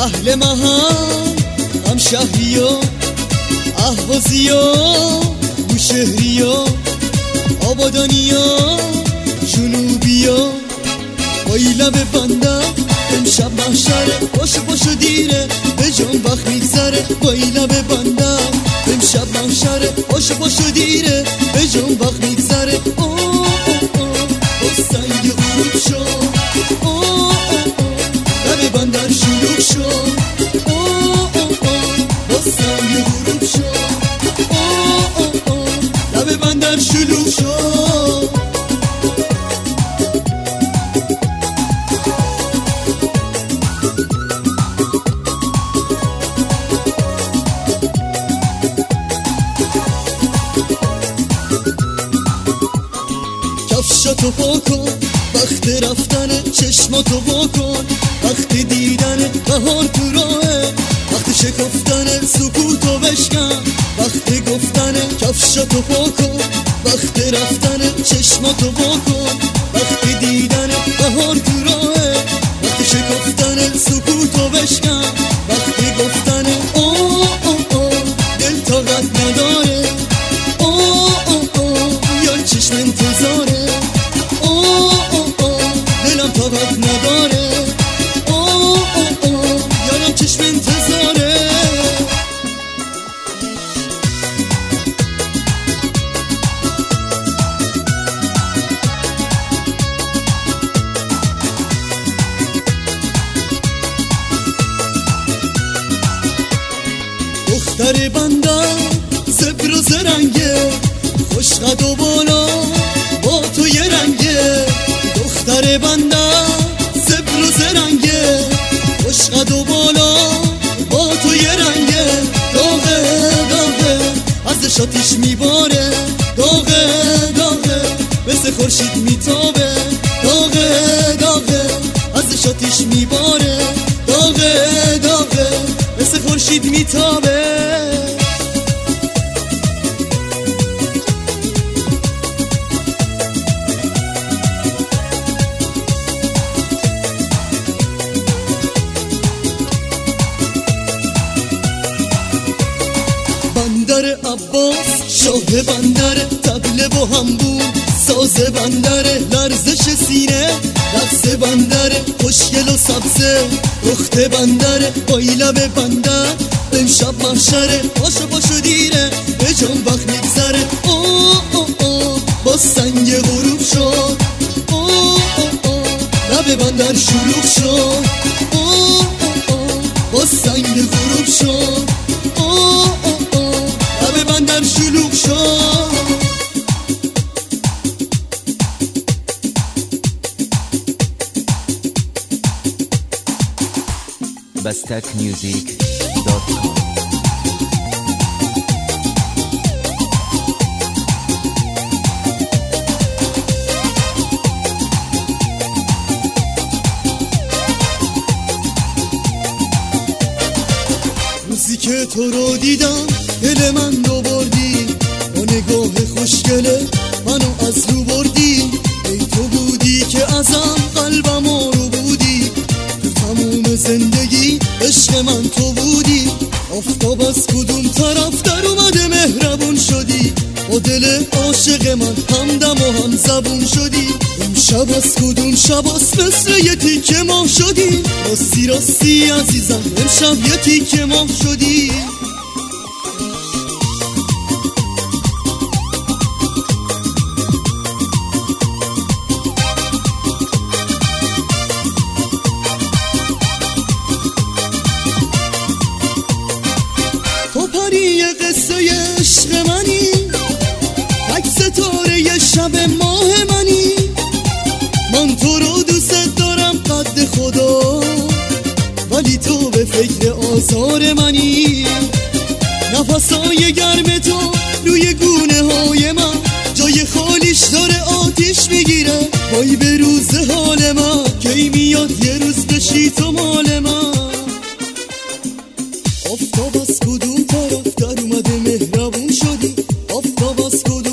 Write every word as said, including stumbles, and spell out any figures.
اهل محل هم شهری و اهوازی و بوشهری و آبادانی و جنوبی و بایی لب بندر امشب محشره باشو باشو دیره به جان وقت میگذره بایی لب بندر امشب محشره باشو باشو دیره به جان وقت میگذره اوه اوه اوه با سنگ غروب شو اوه اوه اوه لب بندر شلوغ شو اوه اوه اوه با سنگ غروب شو اوه اوه اوه لب بندر شلوغ شو کفشاتو پا کن وقت رفتن چشماتو وا کن وقت دیدن بهار تو راهه وقت شکفتن سکوتو بشکن وقت گفتن کفشاتو پا کن وقت رفتن چشماتو وا کن وقت دیدن بهار تو راهه وقت شکفتن سکوتو بشکن وقت گفتن اوه اوه اوه دل طاقت نداره اوه اوه اوه یار چشم انتظاره طاقت نداره اوه اوه اوه یارم چشم انتظاره دختر بندر زبر و زرنگه خوشقد و بالا با تو یه رنگه دختر بندر زبر و زرنگه خوشقد و بالا با تو یه رنگه داغه داغه ازش آتیش میباره داغه داغه مثل خورشید میتابه داغه داغه ازش آتیش میباره داغه داغه مثل خورشید میتابه بندر عباس شاه بندر طبل و همبون ساز بندر لرزش سینه رقص بندر خوشگل و سبزه رخت بندر بایی لب بندر امشب محشره باشو باشو دیره به جان وقت میگذره اوه اوه اوه با سنگ غروب شد اوه اوه اوه لب بندر شلوغ شد اوه اوه اوه با سنگ غروب شد اوه بندر شلوغ شد بستک میوزیک دات کام روزی که تو رو دیدم دل من رو بردی با نگاه خوشگله منو از رو بردی ای تو بودی که ازم قلبم رو بودی تو تموم زندگی عشق من تو بودی آفتاب از کدوم طرف در اومده مهربون شدی با دل عاشق من همدم و هم زبون شدی امشب از کدوم شباس مثل یه تیکه ماه شدی راستی راستی عزیزم امشب یه تیکه ماه شدی یه قصه عشق منی تک ستاره یه شب ماه منی من تو رو دوست دارم قد خدا ولی تو به فکر آزار منی نفسای گرم تو روی گونه های من جای خالیش داره آتیش میگیره وای به روز حال من کی میاد یه روز بشی تو مال من آفتاب از کدوم طرف در اومده مهربون شدی آفتاب از کدوم